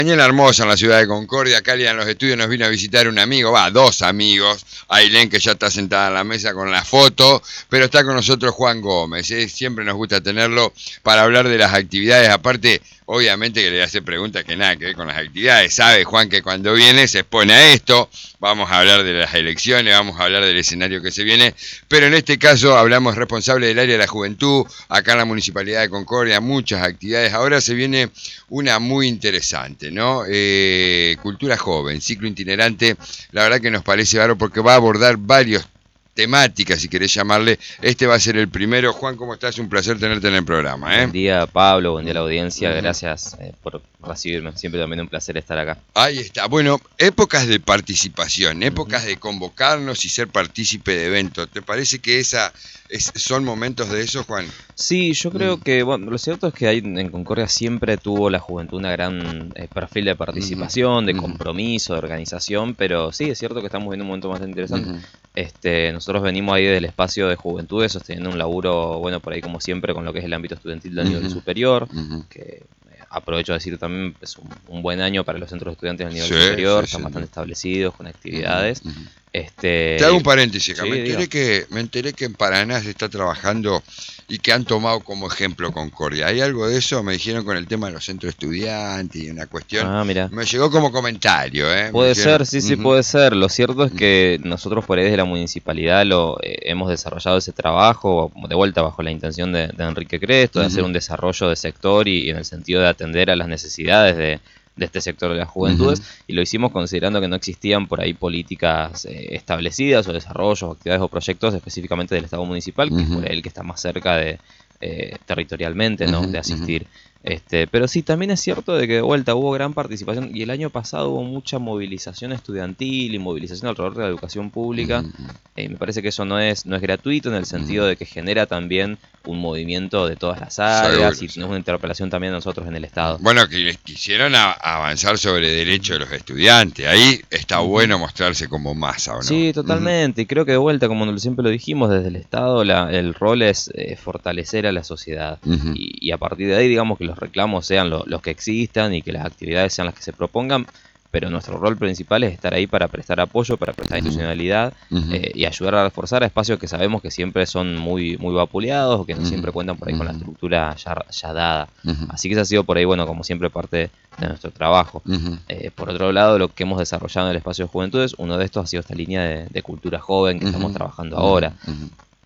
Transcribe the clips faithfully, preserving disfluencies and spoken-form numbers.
Mañana hermosa en la ciudad de Concordia, cálida en los estudios, nos vino a visitar un amigo, va, dos amigos, Ailén, que ya está sentada en la mesa con la foto, pero está con nosotros Juan Gómez, ¿eh? Siempre nos gusta tenerlo para hablar de las actividades, aparte, obviamente que le hace preguntas que nada que ver con las actividades, sabe Juan que cuando viene se expone a esto, vamos a hablar de las elecciones, vamos a hablar del escenario que se viene, pero en este caso hablamos responsable del área de la juventud, acá en la Municipalidad de Concordia, muchas actividades, ahora se viene una muy interesante, ¿no? Eh, Cultura Joven, ciclo itinerante, la verdad que nos parece bárbaro porque va a abordar varios temáticas, si querés llamarle. Este va a ser el primero. Juan, ¿cómo estás? Un placer tenerte en el programa, ¿eh? Buen día, Pablo, buen día a la audiencia, gracias eh, por recibirme, siempre también un placer estar acá. Ahí está, bueno, épocas de participación, épocas uh-huh. de convocarnos y ser partícipe de eventos. ¿Te parece que esa es, son momentos de eso, Juan? Sí, yo creo mm. que, bueno, lo cierto es que hay, en Concordia siempre tuvo la juventud una gran eh, perfil de participación, uh-huh. de compromiso, de organización, pero sí, es cierto que estamos viendo un momento más interesante. Uh-huh. Este, nosotros venimos ahí del espacio de juventudes sosteniendo un laburo, bueno, por ahí como siempre, con lo que es el ámbito estudiantil del uh-huh. nivel superior, uh-huh. que aprovecho de decir también es un, un buen año para los centros de estudiantes del nivel sí, superior, sí, están sí, bastante sí. establecidos con actividades. Uh-huh, uh-huh. Este, Te hago un paréntesis, sí, me, enteré que, me enteré que en Paraná se está trabajando y que han tomado como ejemplo Concordia. ¿Hay algo de eso? Me dijeron con el tema de los centros estudiantes y una cuestión. Ah, mira. Me llegó como comentario. ¿eh? Puede dijeron, ser, sí, sí, uh-huh. puede ser. Lo cierto es que uh-huh. nosotros por ahí desde la municipalidad lo eh, hemos desarrollado ese trabajo, de vuelta bajo la intención de, de Enrique Cresto, uh-huh. de hacer un desarrollo de sector y, y en el sentido de atender a las necesidades de... de este sector de las juventudes, uh-huh. y lo hicimos considerando que no existían por ahí políticas eh, establecidas o desarrollos, o actividades o proyectos específicamente del Estado municipal, uh-huh. que es por ahí el que está más cerca de eh, territorialmente, ¿no? Uh-huh. de asistir. Uh-huh. Este, pero sí, también es cierto de que de vuelta hubo gran participación y el año pasado hubo mucha movilización estudiantil y movilización alrededor de la educación pública. Uh-huh. Eh, me parece que eso no es, no es gratuito en el sentido uh-huh. de que genera también un movimiento de todas las áreas Seguro, y sí. una interpelación también a nosotros en el Estado. Bueno, que les quisieron a, avanzar sobre derechos de los estudiantes. Ahí está uh-huh. bueno mostrarse como masa, ¿o no? Sí, totalmente. Uh-huh. Y creo que de vuelta, como siempre lo dijimos, desde el Estado la, el rol es eh, fortalecer a la sociedad. Uh-huh. Y, y a partir de ahí, digamos que los reclamos sean lo, los que existan y que las actividades sean las que se propongan. Pero nuestro rol principal es estar ahí para prestar apoyo, para prestar uh-huh. institucionalidad uh-huh. eh, y ayudar a reforzar a espacios que sabemos que siempre son muy muy vapuleados o que no uh-huh. siempre cuentan por ahí uh-huh. con la estructura ya, ya dada. Uh-huh. Así que eso ha sido por ahí, bueno, como siempre parte de nuestro trabajo. Uh-huh. Eh, por otro lado, lo que hemos desarrollado en el espacio de juventudes, uno de estos ha sido esta línea de, de cultura joven que uh-huh. estamos trabajando uh-huh. ahora. Uh-huh.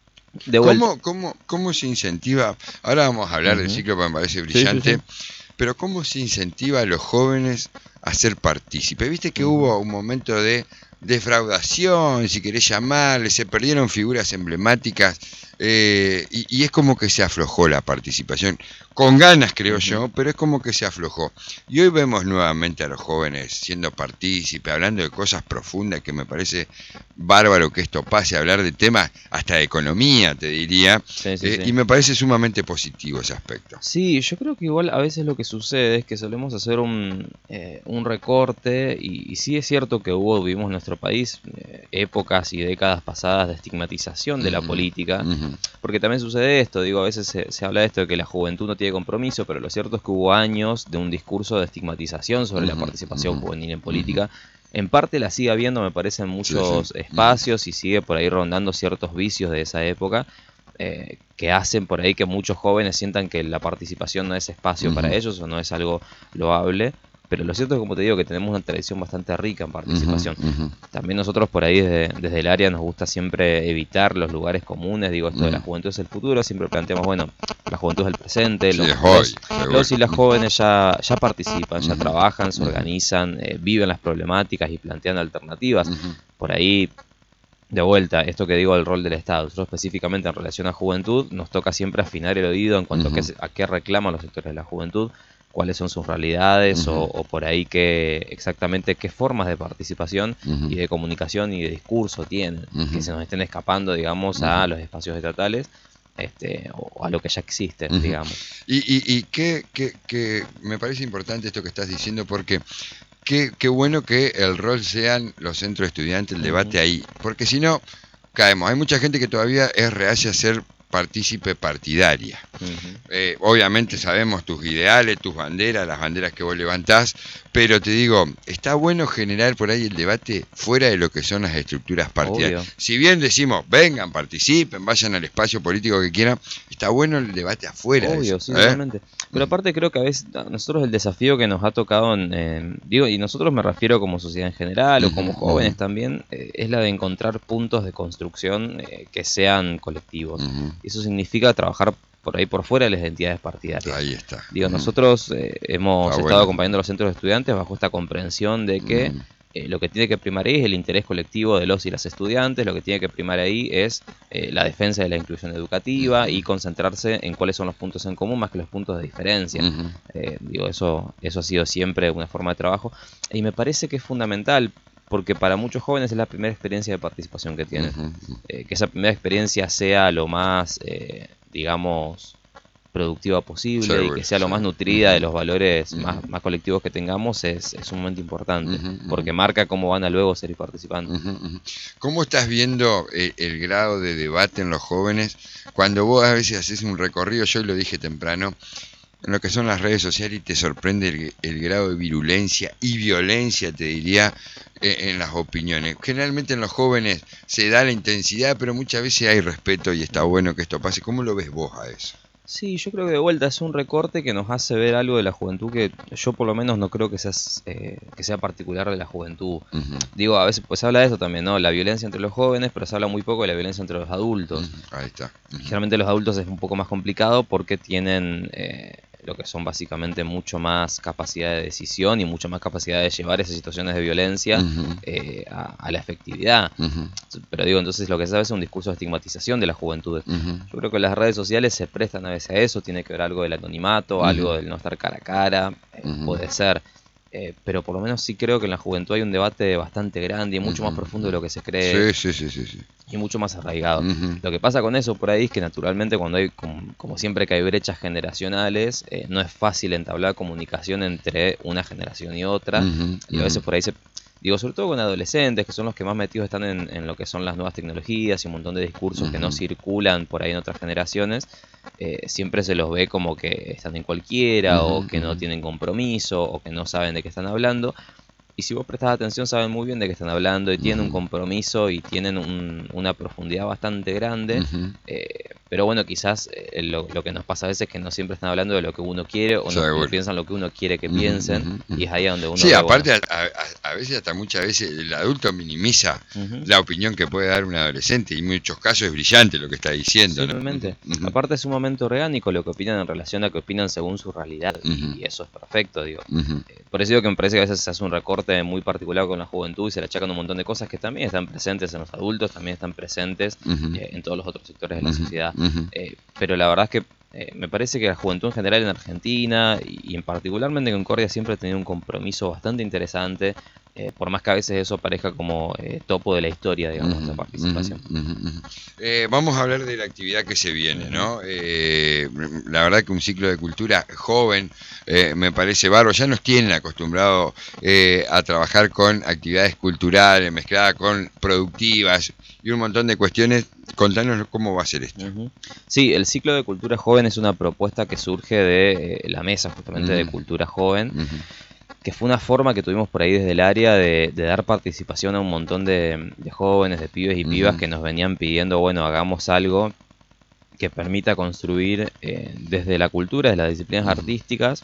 De ¿Cómo, cómo, ¿Cómo se incentiva? Ahora vamos a hablar uh-huh. del ciclo que me parece brillante, sí, sí, sí. pero ¿cómo se incentiva a los jóvenes a ser partícipes? Viste que uh-huh. hubo un momento de defraudación, si querés llamarle, se perdieron figuras emblemáticas eh, y, y es como que se aflojó la participación. Con ganas, creo uh-huh. yo, pero es como que se aflojó. Y hoy vemos nuevamente a los jóvenes siendo partícipes, hablando de cosas profundas, que me parece bárbaro que esto pase, a hablar de temas hasta de economía, te diría, sí, sí, eh, sí. y me parece sumamente positivo ese aspecto. Sí, yo creo que igual a veces lo que sucede es que solemos hacer un, eh, un recorte, y, y sí es cierto que hubo, vivimos en nuestro país, eh, épocas y décadas pasadas de estigmatización de uh-huh. la política, uh-huh. porque también sucede esto, digo, a veces se, se habla de esto de que la juventud no tiene compromiso, pero lo cierto es que hubo años de un discurso de estigmatización sobre uh-huh. la participación uh-huh. juvenil en política. Uh-huh. En parte la sigue habiendo, me parece, en muchos sí, sí. espacios uh-huh. y sigue por ahí rondando ciertos vicios de esa época eh, que hacen por ahí que muchos jóvenes sientan que la participación no es espacio uh-huh. para ellos o no es algo loable. Pero lo cierto es que, como te digo, que tenemos una tradición bastante rica en participación. Uh-huh, uh-huh. También nosotros por ahí desde, desde el área nos gusta siempre evitar los lugares comunes. Digo, esto uh-huh. de la juventud es el futuro. Siempre planteamos, bueno, la juventud es el presente. Sí, los, hoy, los, los y las jóvenes ya, ya participan, uh-huh. ya trabajan, se organizan, eh, viven las problemáticas y plantean alternativas. Uh-huh. Por ahí, de vuelta, esto que digo del rol del Estado. Nosotros específicamente en relación a juventud nos toca siempre afinar el oído en cuanto uh-huh. a, qué, a qué reclaman los sectores de la juventud, cuáles son sus realidades uh-huh. o, o por ahí qué exactamente qué formas de participación uh-huh. y de comunicación y de discurso tienen, uh-huh. que se nos estén escapando, digamos, uh-huh. a los espacios estatales este, o a lo que ya existe, uh-huh. digamos. Y, y, y que, que, que me parece importante esto que estás diciendo, porque qué, qué bueno que el rol sean los centros estudiantes, el debate uh-huh. ahí, porque si no, caemos. Hay mucha gente que todavía es reacia a ser partícipe partidaria. Ujú. Eh, obviamente sabemos tus ideales, tus banderas, las banderas que vos levantás, pero te digo, está bueno generar por ahí el debate fuera de lo que son las estructuras partidarias. Obvio. Si bien decimos, vengan, participen, vayan al espacio político que quieran, está bueno el debate afuera de Obvio, eso, sí, ¿eh? totalmente. Pero aparte creo que a veces a nosotros el desafío que nos ha tocado, en, en- digo, y nosotros me refiero como sociedad en general o como Ujú, jóvenes ujú, también, eh, es la de encontrar puntos de construcción eh, que sean colectivos. ujú. Y eso significa trabajar por ahí por fuera de las entidades partidarias. Ahí está. Digo, Ujú. nosotros eh, hemos Está estado bueno. acompañando a los centros de estudiantes bajo esta comprensión de que Ujú, eh, lo que tiene que primar ahí es el interés colectivo de los y las estudiantes, lo que tiene que primar ahí es eh, la defensa de la inclusión educativa y ujú, concentrarse en cuáles son los puntos en común más que los puntos de diferencia. ujú, Eh, digo, eso, eso ha sido siempre una forma de trabajo y me parece que es fundamental porque para muchos jóvenes es la primera experiencia de participación que tienen. ujú, Eh, que esa primera experiencia sea lo más, eh, digamos, productiva posible y seguro, que sea lo más seguro. nutrida de Ujú, los valores ujú, más, más colectivos que tengamos es, es un momento importante, ujú, ujú. porque marca cómo van a luego ser participantes. Ujú, ujú. ¿Cómo estás viendo eh, el grado de debate en los jóvenes cuando vos a veces haces un recorrido, yo lo dije temprano, en lo que son las redes sociales y te sorprende el, el grado de virulencia y violencia, te diría, eh, en las opiniones? Generalmente en los jóvenes se da la intensidad, pero muchas veces hay respeto y está bueno que esto pase. ¿Cómo lo ves vos a eso? Sí, yo creo que de vuelta es un recorte que nos hace ver algo de la juventud que yo por lo menos no creo que sea, eh, que sea particular de la juventud. Ujú, Digo, a veces pues se habla de eso también, ¿no? La violencia entre los jóvenes, pero se habla muy poco de la violencia entre los adultos. ujú, ahí está. Ujú, Generalmente los adultos es un poco más complicado porque tienen eh, lo que son básicamente mucho más capacidad de decisión y mucho más capacidad de llevar esas situaciones de violencia ujú, eh, a, a la efectividad. ujú, Pero digo, entonces lo que se sabe es un discurso de estigmatización de las juventudes. ujú, Yo creo que las redes sociales se prestan a veces a eso, tiene que ver algo del anonimato, ujú, algo del no estar cara a cara, eh, ujú, puede ser. Eh, pero por lo menos sí creo que en la juventud hay un debate bastante grande y mucho ujú, más profundo de ujú. lo que se cree Sí, sí, sí, sí, sí. y mucho más arraigado. Ujú, Lo que pasa con eso por ahí es que naturalmente cuando hay, como, como siempre que hay brechas generacionales, eh, no es fácil entablar comunicación entre una generación y otra. ujú, Y a ujú, veces por ahí se... Digo, sobre todo con adolescentes, que son los que más metidos están en, en lo que son las nuevas tecnologías y un montón de discursos que no ujú, circulan por ahí en otras generaciones, eh, siempre se los ve como que están en cualquiera ujú, o que no ujú. tienen compromiso o que no saben de qué están hablando. Y si vos prestás atención, saben muy bien de qué están hablando y tienen un Ujú, compromiso y tienen un- una profundidad bastante grande. ujú. eh, pero bueno, quizás eh, lo, lo que nos pasa a veces es que no siempre están hablando de lo que uno quiere o no, no Seguro. piensan lo que uno quiere que Ujú, piensen. ujú, Y ujú. es ahí donde uno Sí, ve, bueno. aparte a, a- a veces, hasta muchas veces, el adulto minimiza Ujú. la opinión que puede dar un adolescente y en muchos casos es brillante lo que está diciendo, Sí, ¿no? Ujú, totalmente. ujú, Aparte es un momento orgánico lo que opinan en relación a que opinan según su realidad. ujú, Y eso es perfecto, digo. ujú, Eh, Por eso digo que me parece que a veces se hace un recorte muy particular con la juventud y se le achacan un montón de cosas que también están presentes en los adultos, también están presentes ujú, eh, en todos los otros sectores de la ujú, sociedad. ujú. Eh, pero la verdad es que eh, me parece que la juventud en general en Argentina y, y en particularmente en Concordia siempre ha tenido un compromiso bastante interesante, eh, por más que a veces eso parezca como eh, topo de la historia, digamos, esa Ujú, ujú, participación. ujú, ujú. Eh, vamos a hablar de la actividad que se viene, Ujú. ¿no? Eh, la verdad que un ciclo de cultura joven eh, me parece bárbaro. Ya nos tienen acostumbrados eh, a trabajar con actividades culturales mezcladas con productivas y un montón de cuestiones. Contanos cómo va a ser esto. Ujú. Sí, el ciclo de cultura joven es una propuesta que surge de eh, la mesa justamente de Ujú, cultura joven, ujú, que fue una forma que tuvimos por ahí desde el área de, de dar participación a un montón de, de jóvenes, de pibes y pibas ujú, que nos venían pidiendo, bueno, hagamos algo que permita construir eh, desde la cultura, desde las disciplinas ujú, artísticas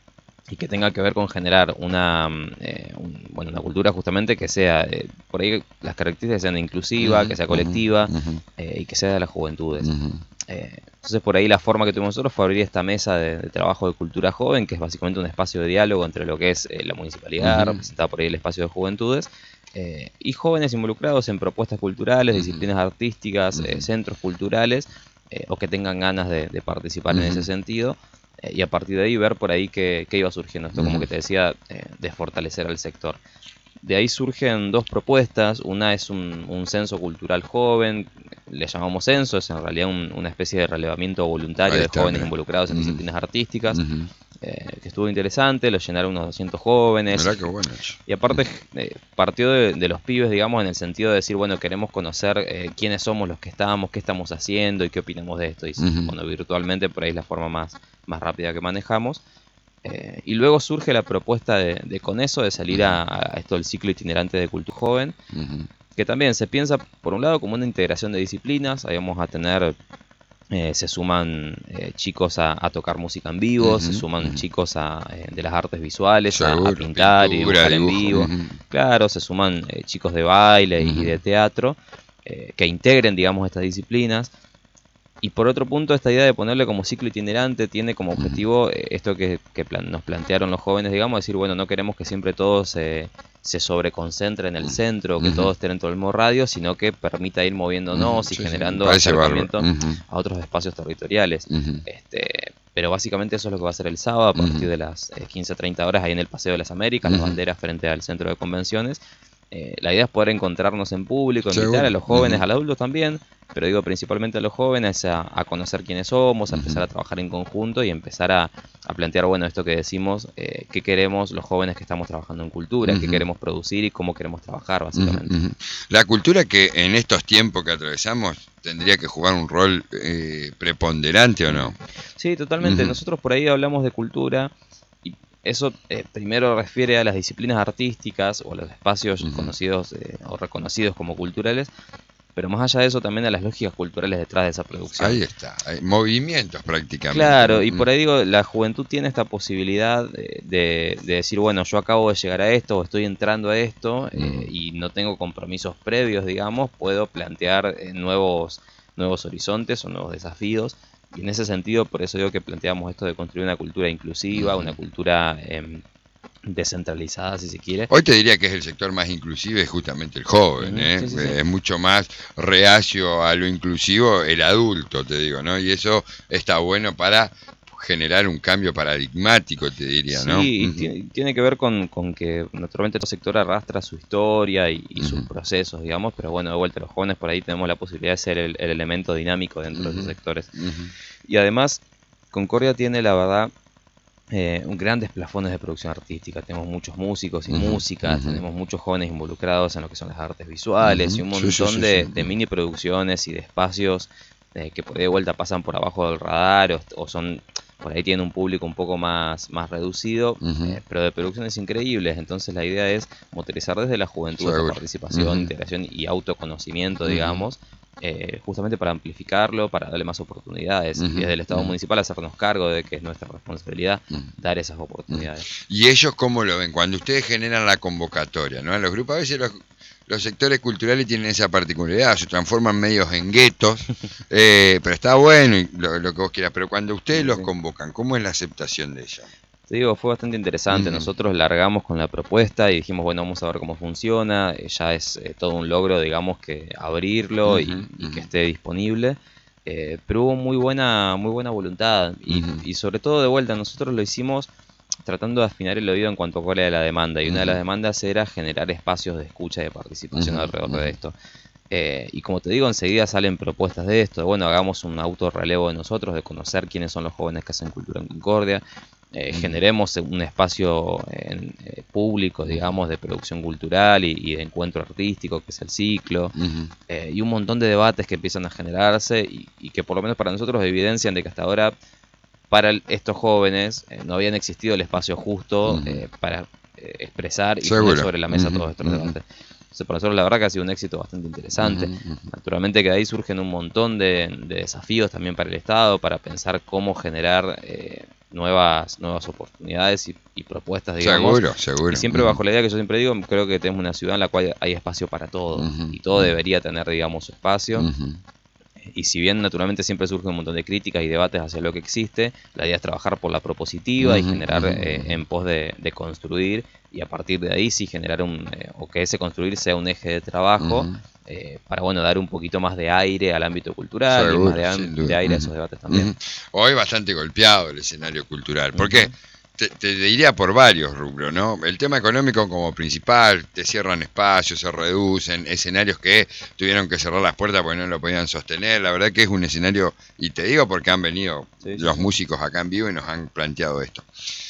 y que tenga que ver con generar una, mm, eh, un- bueno, una cultura justamente que sea, eh, por ahí las características sean inclusiva, ujú, que sea ujú, colectiva ujú, eh, y que sea de las juventudes. ujú, Eh, entonces por ahí la forma que tuvimos nosotros fue abrir esta mesa de, de trabajo de cultura joven, que es básicamente un espacio de diálogo entre lo que es eh, la municipalidad, ujú, representada por ahí el espacio de juventudes, eh, y jóvenes involucrados en propuestas culturales, ujú, disciplinas artísticas, ujú, eh, centros culturales, eh, o que tengan ganas de, de participar en ese ujú, sentido, eh, y a partir de ahí ver por ahí qué, qué iba surgiendo. Esto, como ujú. que te decía, eh, de fortalecer al sector. De ahí surgen dos propuestas, una es un, un censo cultural joven, le llamamos censo, es en realidad un- una especie de relevamiento voluntario Ahí de está, jóvenes mira. involucrados en Ujú, disciplinas artísticas, ujú, eh, que estuvo interesante, lo llenaron unos doscientos jóvenes. Mirá qué bueno. Y aparte eh, partió de, de los pibes, digamos, en el sentido de decir, bueno, queremos conocer eh, quiénes somos los que estamos, qué estamos haciendo y qué opinamos de esto. Y uh-huh. bueno, virtualmente por ahí es la forma más, más rápida que manejamos. Eh, y luego surge la propuesta de, de con eso, de salir a, a esto del ciclo itinerante de cultura joven, uh-huh. que también se piensa, por un lado, como una integración de disciplinas. Ahí vamos a tener... Eh, se suman eh, chicos a, a tocar música en vivo, uh-huh, se suman uh-huh. chicos a, eh, de las artes visuales Seguro, a, a pintar pintura, y dibujar dibujo, en vivo. Uh-huh. Claro, se suman eh, chicos de baile uh-huh. y de teatro eh, que integren, digamos, estas disciplinas. Y por otro punto, esta idea de ponerle como ciclo itinerante tiene como objetivo eh, esto que, que plan, nos plantearon los jóvenes, digamos, decir, bueno, no queremos que siempre todo se, se sobreconcentre en el centro, que uh-huh. todo esté dentro del mismo radio, sino que permita ir moviéndonos uh-huh. y sí, sí, acercamiento uh-huh. a otros espacios territoriales. Uh-huh. Este, pero básicamente eso es lo que va a ser el sábado, a partir uh-huh. de las eh, quince a treinta horas, ahí en el Paseo de las Américas, uh-huh. las banderas frente al centro de convenciones. Eh, la idea es poder encontrarnos en público, invitar Seguro. a los jóvenes, uh-huh. a los adultos también, pero digo principalmente a los jóvenes a, a conocer quiénes somos, a uh-huh. empezar a trabajar en conjunto y empezar a, a plantear, bueno, esto que decimos, eh, qué queremos los jóvenes que estamos trabajando en cultura, uh-huh. qué queremos producir y cómo queremos trabajar, básicamente. Uh-huh. La cultura que en estos tiempos que atravesamos tendría que jugar un rol eh, preponderante, ¿o no? Sí, totalmente. Uh-huh. Nosotros por ahí hablamos de cultura. Eso eh, primero refiere a las disciplinas artísticas o a los espacios uh-huh. conocidos eh, o reconocidos como culturales, pero más allá de eso también a las lógicas culturales detrás de esa producción. Ahí está, hay movimientos prácticamente. Claro, y por ahí digo, la juventud tiene esta posibilidad de, de, de decir, bueno, yo acabo de llegar a esto o estoy entrando a esto uh-huh. eh, y no tengo compromisos previos, digamos, puedo plantear eh, nuevos, nuevos horizontes o nuevos desafíos. Y en ese sentido, por eso digo que planteamos esto de construir una cultura inclusiva, uh-huh. una cultura eh, descentralizada, si se quiere. Hoy te diría que es el sector más inclusivo, es justamente el joven, uh-huh. ¿eh? Sí, sí, sí. Es mucho más reacio a lo inclusivo el adulto, te digo, ¿no? Y eso está bueno para generar un cambio paradigmático, te diría, sí, ¿no? Sí, uh-huh. tiene, tiene que ver con, con que naturalmente todo sector arrastra su historia y, y uh-huh. sus procesos, digamos, pero bueno, de vuelta, los jóvenes por ahí tenemos la posibilidad de ser el, el elemento dinámico dentro uh-huh. de esos sectores. Uh-huh. Y además, Concordia tiene, la verdad, eh, grandes plafones de producción artística. Tenemos muchos músicos y uh-huh. músicas, uh-huh. tenemos muchos jóvenes involucrados en lo que son las artes visuales uh-huh. y un montón sí, sí, sí, de, sí. de mini producciones y de espacios eh, que por ahí de vuelta pasan por abajo del radar o, o son... Por ahí tiene un público un poco más, más reducido, uh-huh. eh, pero de producciones increíbles. Entonces la idea es motorizar desde la juventud esa participación, uh-huh. integración y autoconocimiento, uh-huh. digamos, eh, justamente para amplificarlo, para darle más oportunidades. Uh-huh. Y desde el Estado uh-huh. municipal hacernos cargo de que es nuestra responsabilidad uh-huh. dar esas oportunidades. Uh-huh. ¿Y ellos cómo lo ven? Cuando ustedes generan la convocatoria, ¿no? A los grupos a veces los... Los sectores culturales tienen esa particularidad, se transforman medios en guetos, eh, pero está bueno y lo, lo que vos quieras. Pero cuando ustedes sí, los sí. convocan, ¿cómo es la aceptación de ellos? Te digo, fue bastante interesante. Uh-huh. Nosotros largamos con la propuesta y dijimos, bueno, vamos a ver cómo funciona. Ya es eh, todo un logro, digamos, que abrirlo uh-huh. y, y uh-huh. que esté disponible. Eh, pero hubo muy buena, muy buena voluntad y, uh-huh. y sobre todo de vuelta, nosotros lo hicimos tratando de afinar el oído en cuanto a cuál era la demanda, y una uh-huh. de las demandas era generar espacios de escucha y de participación uh-huh. alrededor uh-huh. de esto. Eh, y como te digo, enseguida salen propuestas de esto, de, bueno, hagamos un autorrelevo de nosotros, de conocer quiénes son los jóvenes que hacen cultura en Concordia, eh, uh-huh. generemos un espacio en, eh, público, digamos, de producción cultural y, y de encuentro artístico, que es el ciclo, uh-huh. eh, y un montón de debates que empiezan a generarse y, y que por lo menos para nosotros evidencian de que hasta ahora para estos jóvenes eh, no habían existido el espacio justo uh-huh. eh, para eh, expresar y Seguro. poner sobre la mesa uh-huh. todos estos uh-huh. debates. Entonces, para nosotros la verdad que ha sido un éxito bastante interesante. Uh-huh. Naturalmente que de ahí surgen un montón de, de desafíos también para el Estado, para pensar cómo generar eh, nuevas nuevas oportunidades y, y propuestas, digamos. Seguro, seguro. Y siempre uh-huh. bajo la idea que yo siempre digo, creo que tenemos una ciudad en la cual hay espacio para todo. Uh-huh. Y todo uh-huh. debería tener, digamos, su espacio. Uh-huh. Y si bien naturalmente siempre surge un montón de críticas y debates hacia lo que existe, la idea es trabajar por la propositiva uh-huh, y generar uh-huh. eh, en pos de, de construir, y a partir de ahí sí generar un, eh, o que ese construir sea un eje de trabajo uh-huh. eh, para bueno dar un poquito más de aire al ámbito cultural. Seguro, y más de, de aire uh-huh. a esos debates también. Uh-huh. Hoy bastante golpeado el escenario cultural, porque uh-huh. te, te diría por varios rubros, ¿no? El tema económico como principal, te cierran espacios, se reducen, escenarios que tuvieron que cerrar las puertas porque no lo podían sostener. La verdad que es un escenario, y te digo porque han venido sí, los sí, músicos acá en vivo y nos han planteado esto.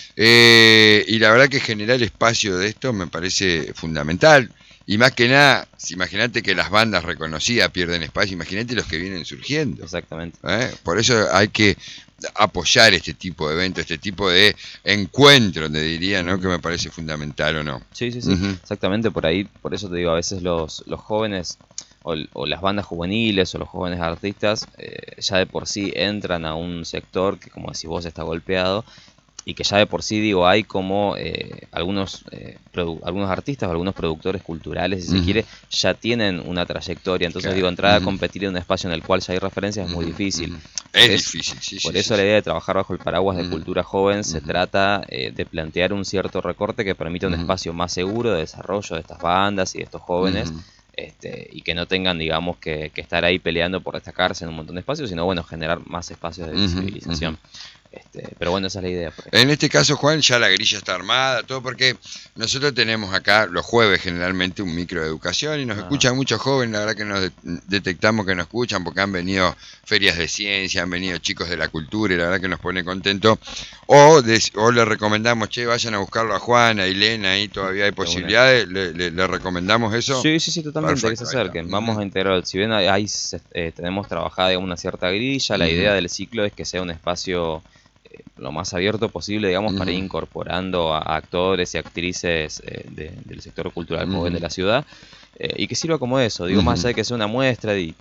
Eh, y la verdad que generar espacio de esto me parece fundamental. Y más que nada, si imagínate que las bandas reconocidas pierden espacio, imagínate los que vienen surgiendo. Exactamente. ¿Eh? Por eso hay que apoyar este tipo de eventos, este tipo de encuentro, te diría, ¿no? Que me parece fundamental o no. Sí, sí, sí, uh-huh. Exactamente, por ahí, por eso te digo, a veces los, los jóvenes o, o las bandas juveniles o los jóvenes artistas eh, ya de por sí entran a un sector que, como decís vos, está golpeado. Y que ya de por sí, digo, hay como eh, algunos eh, algunos artistas o algunos productores culturales, si uh-huh. se quiere, ya tienen una trayectoria. Entonces, claro. digo, entrar uh-huh. a competir en un espacio en el cual ya hay referencias es muy difícil. Uh-huh. Es, es difícil, sí, Por sí, eso sí, la sí. idea de trabajar bajo el paraguas de uh-huh. cultura joven uh-huh. se trata eh, de plantear un cierto recorte que permita un uh-huh. espacio más seguro de desarrollo de estas bandas y de estos jóvenes. Uh-huh. Este, y que no tengan, digamos, que, que estar ahí peleando por destacarse en un montón de espacios, sino, bueno, generar más espacios de visibilización. Uh-huh. Este, pero bueno, esa es la idea. En este caso, Juan, ya la grilla está armada, todo porque nosotros tenemos acá los jueves generalmente un micro de educación y nos ah. escuchan muchos jóvenes, la verdad que nos de- detectamos que nos escuchan porque han venido ferias de ciencia, han venido chicos de la cultura y la verdad que nos pone contentos. O, de, o le recomendamos, che, vayan a buscarlo a Juan, a Elena, ahí todavía hay posibilidades, le, le, le recomendamos eso. Sí, sí, sí, totalmente, Perfecto, que se acerquen. Vamos uh-huh. a integrar, si bien ahí eh, tenemos trabajada digamos, una cierta grilla, la uh-huh. idea del ciclo es que sea un espacio lo más abierto posible, digamos, uh-huh. para ir incorporando a actores y actrices eh, de, del sector cultural uh-huh. joven de la ciudad eh, y que sirva como eso, digo, uh-huh. más allá de que sea una muestra y,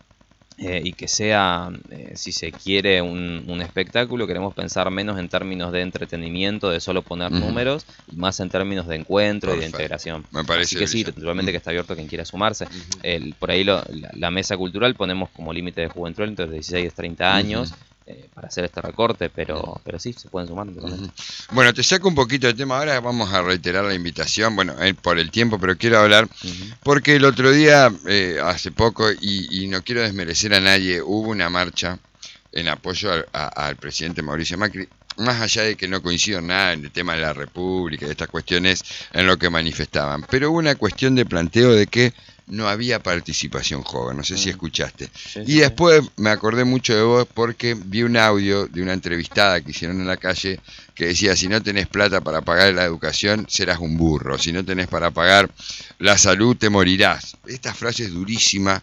eh, y que sea, eh, si se quiere, un, un espectáculo, queremos pensar menos en términos de entretenimiento, de solo poner uh-huh. números, y más en términos de encuentro Perfecto. Y de integración. Me parece Así que sí, naturalmente uh-huh. que está abierto a quien quiera sumarse. Uh-huh. El, por ahí lo, la, la mesa cultural ponemos como límite de juventud entre dieciséis y treinta años, uh-huh. Eh, para hacer este recorte, pero pero sí, se pueden sumar. Uh-huh. Bueno, te saco un poquito de tema, ahora vamos a reiterar la invitación, bueno, eh, por el tiempo, pero quiero hablar, uh-huh. porque el otro día, eh, hace poco, y, y no quiero desmerecer a nadie, hubo una marcha en apoyo al, a, al presidente Mauricio Macri, más allá de que no coincido en nada en el tema de la República, de estas cuestiones en lo que manifestaban, pero hubo una cuestión de planteo de que no había participación joven, no sé si escuchaste. Sí, sí, y después sí. me acordé mucho de vos porque vi un audio de una entrevistada que hicieron en la calle que decía, si no tenés plata para pagar la educación, serás un burro, si no tenés para pagar la salud, te morirás. Esta frase es durísima.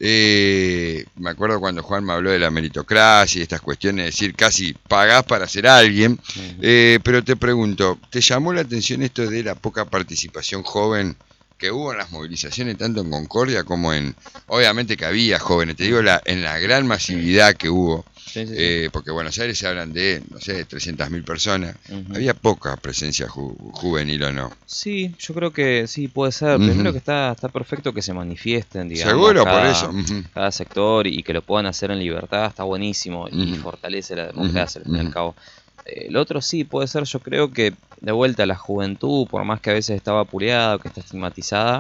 Eh, me acuerdo cuando Juan me habló de la meritocracia y estas cuestiones, de decir, casi pagás para ser alguien. Uh-huh. Eh, pero te pregunto, ¿te llamó la atención esto de la poca participación joven que hubo en las movilizaciones, tanto en Concordia como en, obviamente que había jóvenes, te digo, la, en la gran masividad que hubo, sí, sí, sí. Eh, porque Buenos Aires se hablan de, no sé, trescientas mil personas, uh-huh. había poca presencia ju- juvenil o no. Sí, yo creo que sí, puede ser, uh-huh. primero que está, está perfecto que se manifiesten, digamos, seguro, cada, por eso. Uh-huh. cada sector y que lo puedan hacer en libertad, está buenísimo uh-huh. y fortalece la democracia, uh-huh. al fin y al cabo. El otro sí, puede ser, yo creo que de vuelta la juventud, por más que a veces estaba apuleada o que está estigmatizada,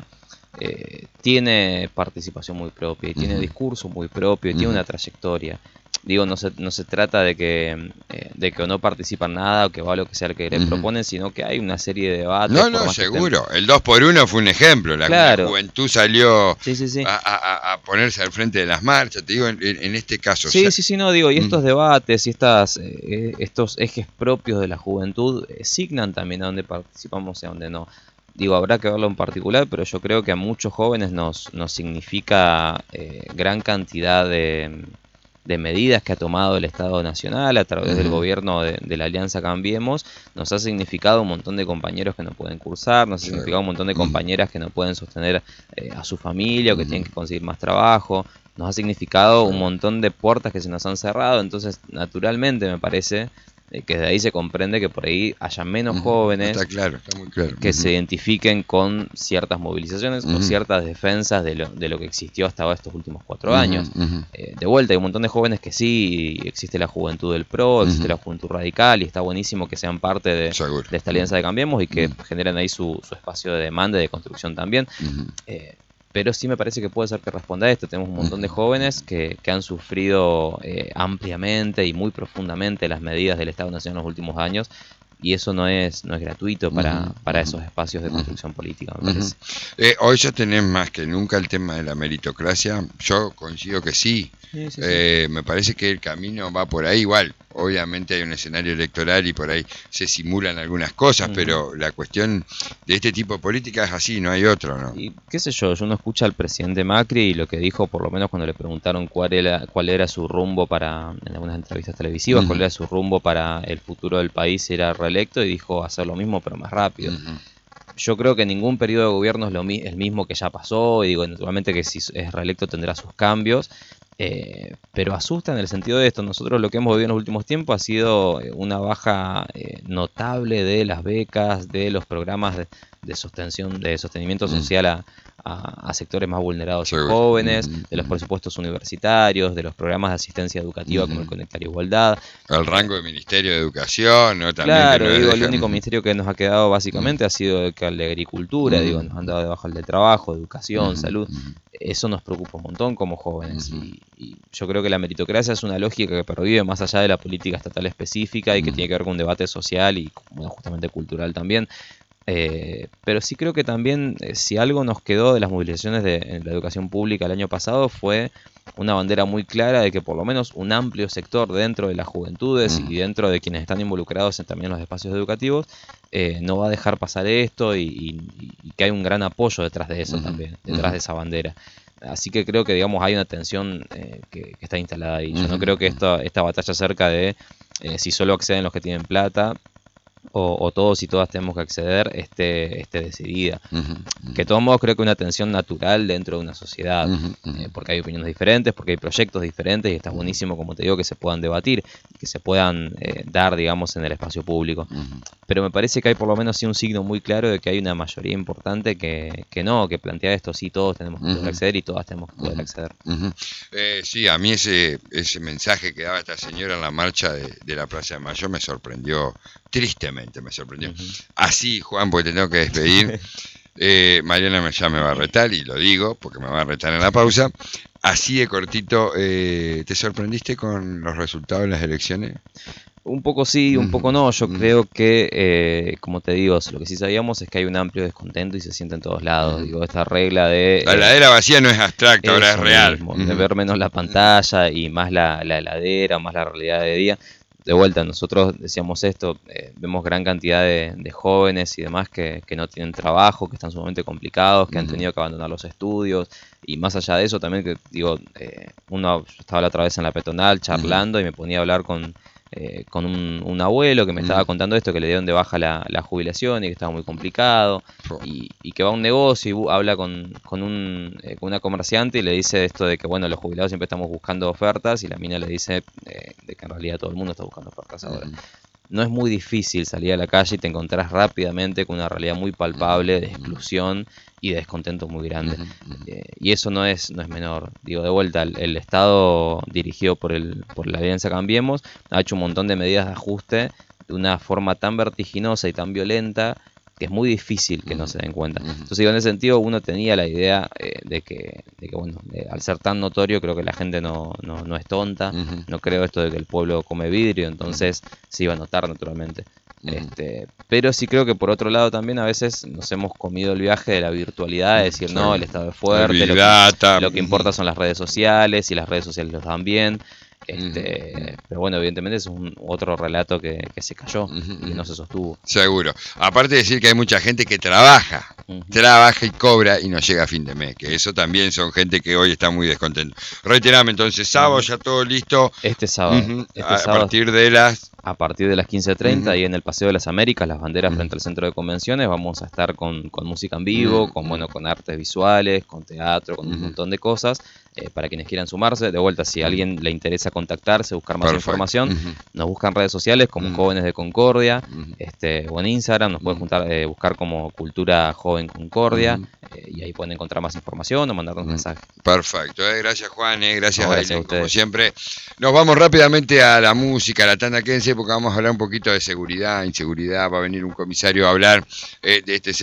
eh, tiene participación muy propia y uh-huh. tiene discurso muy propio y uh-huh. tiene una trayectoria. Digo, no se, no se trata de que eh, de que no participan nada o que va lo que sea el que le uh-huh. proponen, sino que hay una serie de debates. No, no, seguro. Estén... El dos por uno fue un ejemplo. La, claro. la juventud salió sí, sí, sí. A, a, a ponerse al frente de las marchas, te digo, en, en este caso. Sí, o sea... sí, sí, no, digo, y estos uh-huh. debates y estas eh, estos ejes propios de la juventud eh, signan también a dónde participamos y a dónde no. Digo, habrá que verlo en particular, pero yo creo que a muchos jóvenes nos, nos significa eh, gran cantidad de... de medidas que ha tomado el Estado Nacional a través uh-huh. del gobierno de, de la Alianza Cambiemos, nos ha significado un montón de compañeros que no pueden cursar, nos ha significado un montón de compañeras que no pueden sostener eh, a su familia o que uh-huh. tienen que conseguir más trabajo, nos ha significado un montón de puertas que se nos han cerrado, entonces naturalmente me parece eh, que de ahí se comprende que por ahí haya menos uh-huh. jóvenes está claro, está muy claro. que uh-huh. se identifiquen con ciertas movilizaciones uh-huh. o ciertas defensas de lo, de lo que existió hasta estos últimos cuatro uh-huh. años. Uh-huh. Eh, de vuelta, hay un montón de jóvenes que sí, existe la juventud del P R O, existe uh-huh. la juventud radical y está buenísimo que sean parte de, de esta alianza de Cambiemos y que uh-huh. generen ahí su, su espacio de demanda y de construcción también. Uh-huh. Eh, pero sí me parece que puede ser que responda a esto. Tenemos un montón de jóvenes que, que han sufrido eh, ampliamente y muy profundamente las medidas del Estado Nacional en los últimos años. y eso no es no es gratuito para, Ujú, para ujú, esos espacios de ujú, construcción política, me ujú. parece. Eh, hoy ya tenés más que nunca el tema de la meritocracia. Yo coincido que sí. Sí, sí, sí. Eh, me parece que el camino va por ahí. Igual, obviamente hay un escenario electoral y por ahí se simulan algunas cosas, Ujú. pero la cuestión de este tipo de política es así, no hay otro, ¿no? Y qué sé yo, yo no escucho al presidente Macri y lo que dijo, por lo menos cuando le preguntaron cuál era, cuál era su rumbo para, en algunas entrevistas televisivas, cuál Ujú, era su rumbo para el futuro del país si era reelecto, y dijo hacer lo mismo pero más rápido. ujú, Yo creo que ningún periodo de gobierno es lo mi- el mismo que ya pasó, y digo, naturalmente que si es reelecto tendrá sus cambios, eh, pero asusta en el sentido de esto. Nosotros lo que hemos vivido en los últimos tiempos ha sido eh, una baja eh, notable de las becas, de los programas de, de sostención, de sostenimiento ujú. social a, a- a sectores más vulnerados y Seguro. jóvenes, Ujú, de los ujú, presupuestos universitarios, de los programas de asistencia educativa como el ujú. Conectar Igualdad. El rango de Ministerio de Educación, ¿no? También que Claro, no es digo, el deja. único Ujú, ministerio que nos ha quedado ujú, básicamente ha sido el que el de Agricultura, digo, nos han ujú, dado de baja el de Trabajo, Educación, ujú, Salud. ujú, Eso nos preocupa un montón como jóvenes, ujú, y, y yo creo que la meritocracia es una lógica que pervive más allá de la política estatal específica y que ujú, tiene que ver con un debate social y, bueno, justamente cultural también. Eh, pero sí creo que también, eh, si algo nos quedó de las movilizaciones de en la educación pública el año pasado, fue una bandera muy clara de que por lo menos un amplio sector dentro de las juventudes ujú, y dentro de quienes están involucrados en también los espacios educativos, eh, no va a dejar pasar esto, y, y- y que hay un gran apoyo detrás de eso ujú, también, detrás ujú, de esa bandera. Así que creo que, digamos, hay una tensión eh, que, que está instalada ahí. Yo no ujú, creo que ujú. esta, esta batalla acerca de eh, si solo acceden los que tienen plata, o, o todos y todas tenemos que acceder, esté, esté decidida. Ujú, Que ujú, de todos modos creo que una tensión natural dentro de una sociedad, ujú, ujú, eh, porque hay opiniones diferentes, porque hay proyectos diferentes, y está ujú, buenísimo, como te digo, que se puedan debatir, que se puedan eh, dar, digamos, en el espacio público. ujú, Pero me parece que hay por lo menos sí un signo muy claro de que hay una mayoría importante que, que no, que plantea esto: sí, todos tenemos que poder ujú, acceder y todas tenemos que poder ujú, acceder. ujú. Eh, sí, a mí ese, ese mensaje que daba esta señora en la marcha de, de la Plaza de Mayo me sorprendió, tristemente me sorprendió. Ujú. Así, Juan, porque te tengo que despedir. Eh, Mariana me, ya me va a retar, y lo digo porque me va a retar en la pausa. Así de cortito, eh, ¿te sorprendiste con los resultados de las elecciones? Un poco sí, un Ujú, poco no. Yo ujú, creo que, eh, como te digo, lo que sí sabíamos es que hay un amplio descontento y se siente en todos lados. ujú. Digo, esta regla de La eh, heladera vacía no es abstracta, ahora es eso real. mismo, de Ujú, ver menos la ujú, pantalla y más la, la heladera, más la realidad de día. De vuelta, nosotros decíamos esto, eh, vemos gran cantidad de, de jóvenes y demás que, que no tienen trabajo, que están sumamente complicados, que han ujú, tenido que abandonar los estudios, y más allá de eso también, que digo, eh, uno, yo estaba la otra vez en la peatonal ujú, charlando y me ponía a hablar con, eh, con un, un abuelo que me estaba ujú. contando esto, que le dieron de baja la, la jubilación y que estaba muy complicado, Fo. y, y que va a un negocio y bu- habla con, con, un, eh, con una comerciante y le dice esto de que, bueno, los jubilados siempre estamos buscando ofertas, y la mina le dice eh, de que en realidad todo el mundo está buscando ofertas ahora. Ujú, No es muy difícil salir a la calle y te encontrás rápidamente con una realidad muy ujú, palpable de ujú, exclusión y de descontento muy grande. ujú, ujú. Eh, y eso no es, no es menor. Digo, de vuelta, el, el Estado dirigido por, el, por la Alianza Cambiemos ha hecho un montón de medidas de ajuste de una forma tan vertiginosa y tan violenta que es muy difícil que no Ujú, se den cuenta. ujú, Entonces, digo, en ese sentido, uno tenía la idea eh, de, que, de que, bueno, eh, al ser tan notorio, creo que la gente no, no, no es tonta. ujú, No creo esto de que el pueblo come vidrio, ujú, entonces se iba a notar naturalmente. ujú. Este, pero sí creo que por otro lado también a veces nos hemos comido el viaje de la virtualidad, de decir, no, el Seguro. Estado es El fuerte, Big lo que, Data. lo que Ujú, importa son las redes sociales, y las redes sociales los dan bien. ujú, ujú, Este, pero bueno, evidentemente es un otro relato que, que se cayó ujú, y que no ujú. se sostuvo. Seguro. Aparte de decir que hay mucha gente que trabaja, Ujú. trabaja y cobra y no llega a fin de mes, que eso también son gente que hoy está muy descontenta. Reiterame, entonces, sábado Ujú. ya todo listo. Este sábado, Ujú, este a sábado partir de las... a partir de las quince treinta, Ujú, ahí en el Paseo de las Américas, las banderas ujú, frente al centro de convenciones, vamos a estar con, con música en vivo, con, ujú, bueno, con artes visuales, con teatro, con un ujú, montón de cosas, eh, para quienes quieran sumarse. De vuelta, si a ujú. alguien le interesa contactarse, buscar más Perfecto. información, Ujú, nos buscan en redes sociales como ujú, Jóvenes de Concordia, ujú, este, o en Instagram nos puede ujú, juntar, eh, buscar como Cultura Joven Concordia, ujú, eh, y ahí pueden encontrar más información o mandarnos ujú. mensajes. Perfecto, eh, gracias Juan, eh, gracias No, gracias a Ailén, como ustedes. siempre. Nos vamos rápidamente a la música, a la tanda quédense, porque vamos a hablar un poquito de seguridad, inseguridad, va a venir un comisario a hablar eh, de este